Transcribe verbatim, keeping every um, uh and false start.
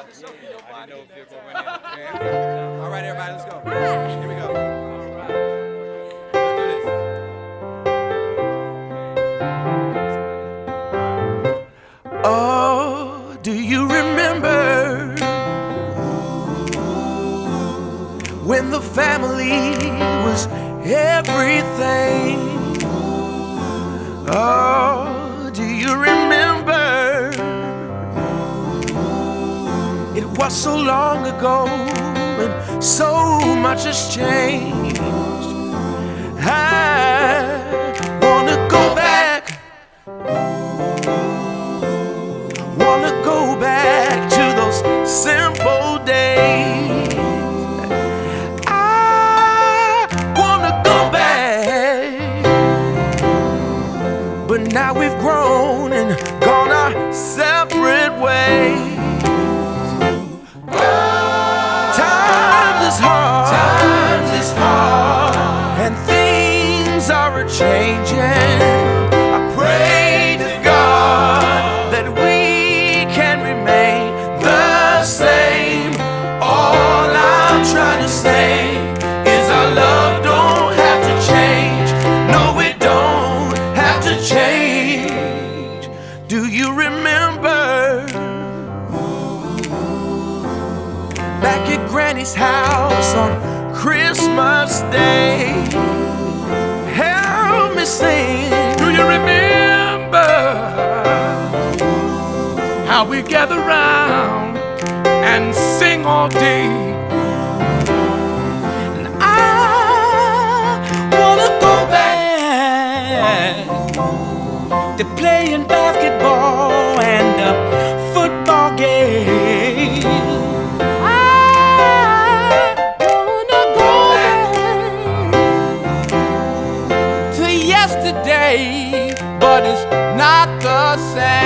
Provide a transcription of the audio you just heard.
I didn't know if you're going to win it. Okay. All right, everybody, let's go. Here we go. All right. Let's do this. Oh, do you remember when the family was everything? Oh, do you remember? It was so long ago and so much has changed. I wanna go back, wanna go back to those simple days. I wanna go back, but now we've grown and gone our separate ways. Times is hard, times is hard, and things are a-changing. I pray to God that we can remain the same. All I'm trying to say is our love don't have to change. No, it don't have to change. Do you remember back at Granny's house on Christmas Day? Help me sing. Do you remember how we gather round and sing all day? And I wanna go back to playing basketball and a football game. I wanna go back to yesterday, but it's not the same.